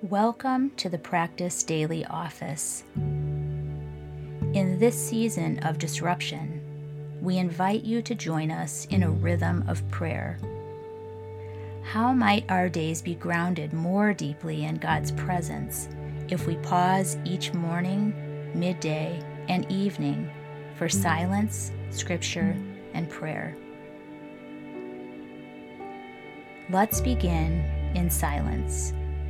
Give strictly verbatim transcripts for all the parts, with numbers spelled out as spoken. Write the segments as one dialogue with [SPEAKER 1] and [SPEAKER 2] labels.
[SPEAKER 1] Welcome to the Practice Daily Office. In this season of disruption, we invite you to join us in a rhythm of prayer. How might our days be grounded more deeply in God's presence if we pause each morning, midday, and evening for silence, scripture, and prayer? Let's begin in silence.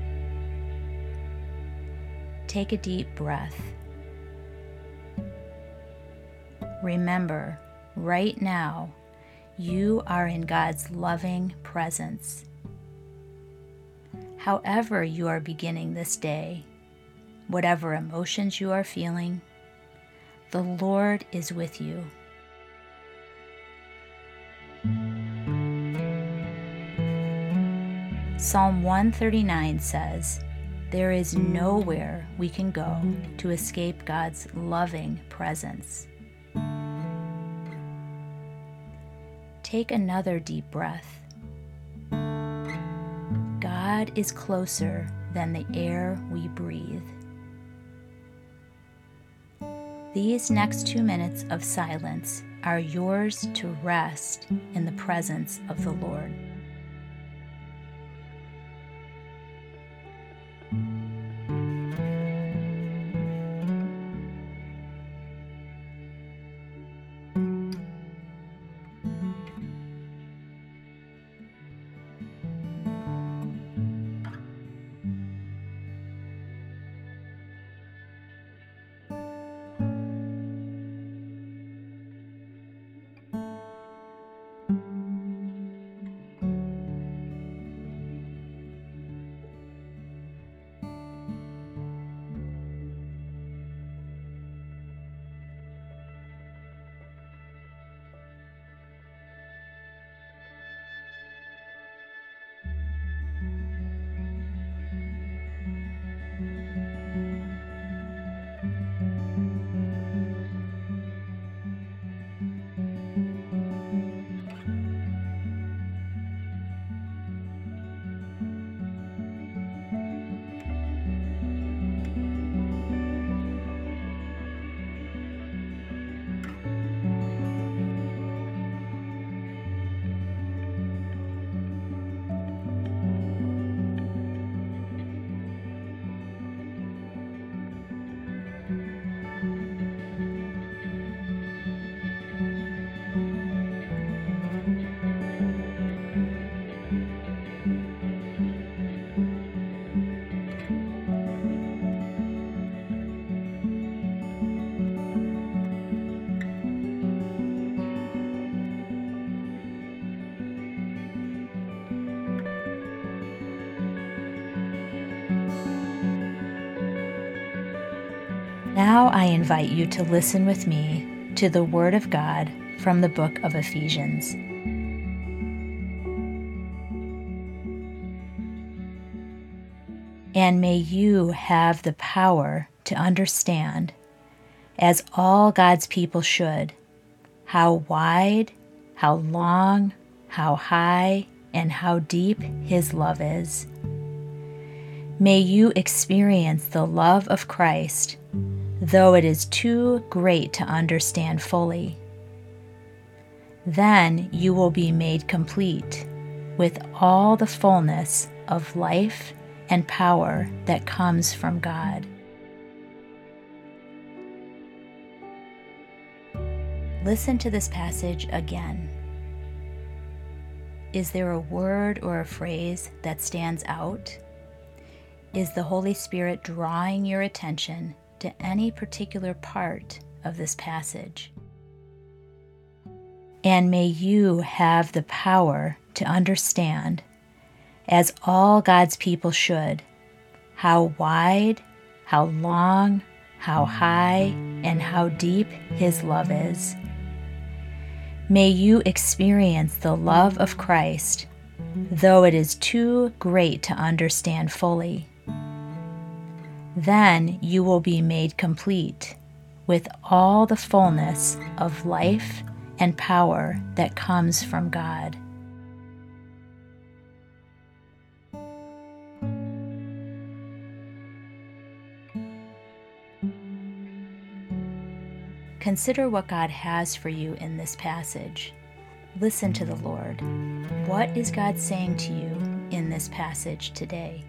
[SPEAKER 1] Take a deep breath. Remember, right now, you are in God's loving presence. However you are beginning this day, whatever emotions you are feeling, the Lord is with you. Psalm one thirty-nine says, "There is nowhere we can go to escape God's loving presence." Take another deep breath. God is closer than the air we breathe. These next two minutes of silence are yours to rest in the presence of the Lord. Now I invite you to listen with me to the Word of God from the book of Ephesians. And may you have the power to understand, as all God's people should, how wide, how long, how high, and how deep His love is. May you experience the love of Christ, though it is too great to understand fully. Then you will be made complete with all the fullness of life and power that comes from God. Listen to this passage again. Is there a word or a phrase that stands out? Is the Holy Spirit drawing your attention to any particular part of this passage? And may you have the power to understand, as all God's people should, how wide, how long, how high, and how deep His love is. May you experience the love of Christ, though it is too great to understand fully. Then you will be made complete with all the fullness of life and power that comes from God. Consider what God has for you in this passage. Listen to the Lord. What is God saying to you in this passage today?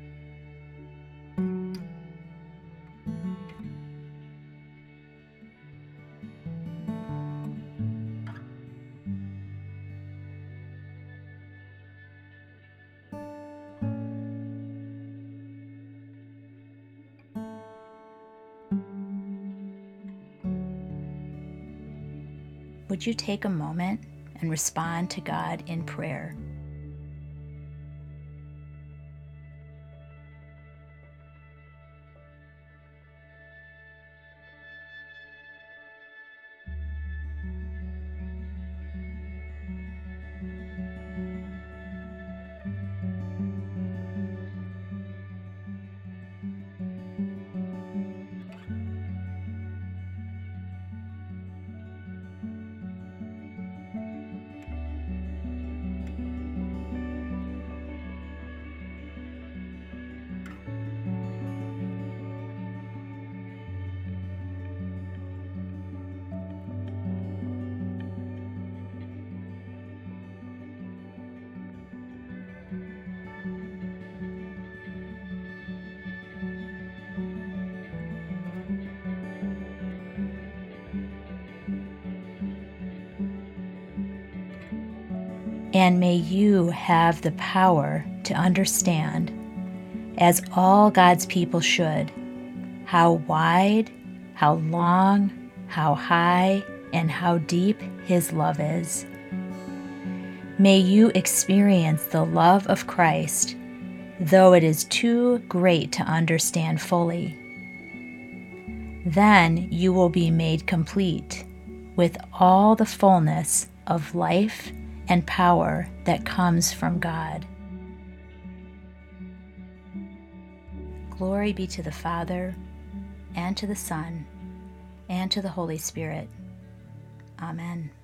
[SPEAKER 1] Would you take a moment and respond to God in prayer? And may you have the power to understand, as all God's people should, how wide, how long, how high, and how deep His love is. May you experience the love of Christ, though it is too great to understand fully. Then you will be made complete with all the fullness of life and power that comes from God. Glory be to the Father, and to the Son, and to the Holy Spirit. Amen.